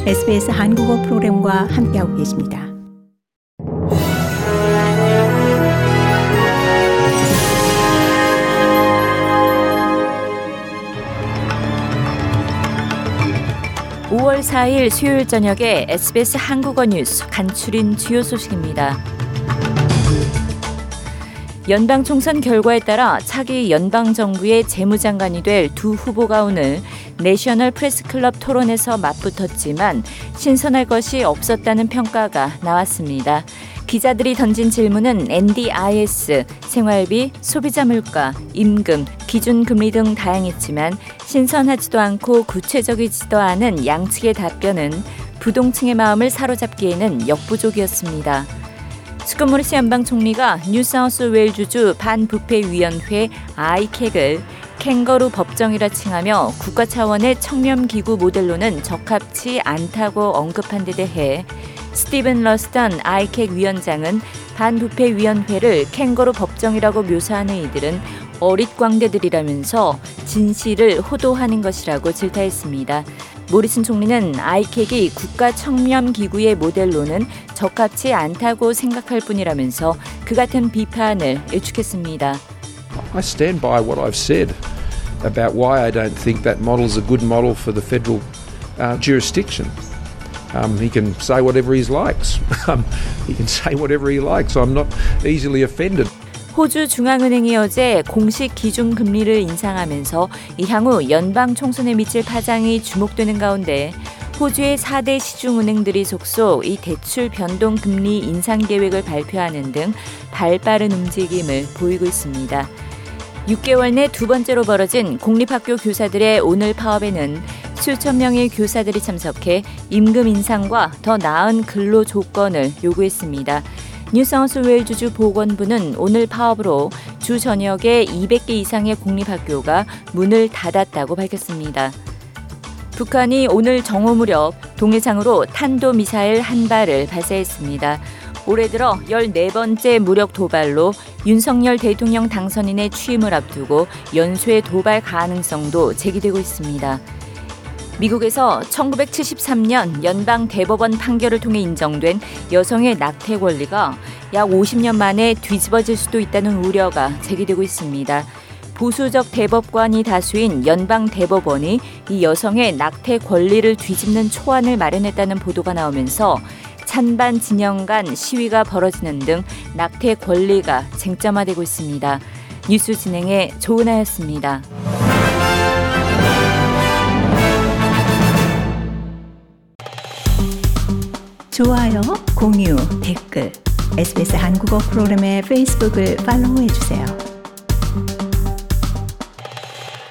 SBS 한국어 프로그램과 함께하고 계십니다. (5월 4일) 수요일 저녁에 SBS 한국어 뉴스 간추린 주요 소식입니다. 연방총선 결과에 따라 차기 연방정부의 재무장관이 될 두 후보가 오늘 내셔널 프레스클럽 토론에서 맞붙었지만 신선할 것이 없었다는 평가가 나왔습니다. 기자들이 던진 질문은 NDIS, 생활비, 소비자 물가, 임금, 기준금리 등 다양했지만 신선하지도 않고 구체적이지도 않은 양측의 답변은 부동층의 마음을 사로잡기에는 역부족이었습니다. 스콧 모리스 연방 총리가 뉴사우스웨일주주 반부패위원회 ICAC을 캥거루 법정이라 칭하며 국가 차원의 청렴기구 모델로는 적합치 않다고 언급한 데 대해 스티븐 러스턴 ICAC 위원장은 반부패위원회를 캥거루 법정이라고 묘사하는 이들은 어릿광대들이라면서 진실을 호도하는 것이라고 질타했습니다. 모리슨 총리는 ICAC이 국가 청렴기구의 모델로는 적합치 않다고 생각할 뿐이라면서 그 같은 비판을 일축했습니다. I stand by what I've said about why I don't think that model is a good model for the federal jurisdiction. He can say whatever he likes. He can say whatever he likes. I'm not easily offended. 호주 중앙은행이 어제 공식 기준금리를 인상하면서 향후 연방 총선에 미칠 파장이 주목되는 가운데 호주의 4대 시중은행들이 속속 이 대출 변동금리 인상 계획을 발표하는 등 발빠른 움직임을 보이고 있습니다. 6개월 내 두 번째로 벌어진 공립학교 교사들의 오늘 파업에는 수천 명의 교사들이 참석해 임금 인상과 더 나은 근로 조건을 요구했습니다. 뉴사우스웨일주주 보건부는 오늘 파업으로 주 전역에 200개 이상의 공립학교가 문을 닫았다고 밝혔습니다. 북한이 오늘 정오 무렵 동해상으로 탄도미사일 한 발을 발사했습니다. 올해 들어 14번째 무력 도발로 윤석열 대통령 당선인의 취임을 앞두고 연쇄 도발 가능성도 제기되고 있습니다. 미국에서 1973년 연방 대법원 판결을 통해 인정된 여성의 낙태 권리가 약 50년 만에 뒤집어질 수도 있다는 우려가 제기되고 있습니다. 보수적 대법관이 다수인 연방 대법원이 이 여성의 낙태 권리를 뒤집는 초안을 마련했다는 보도가 나오면서 찬반 진영 간 시위가 벌어지는 등 낙태 권리가 쟁점화되고 있습니다. 뉴스 진행의 조은하였습니다. 좋아요, 공유, 댓글, SBS 한국어 프로그램의 페이스북을 팔로우해주세요.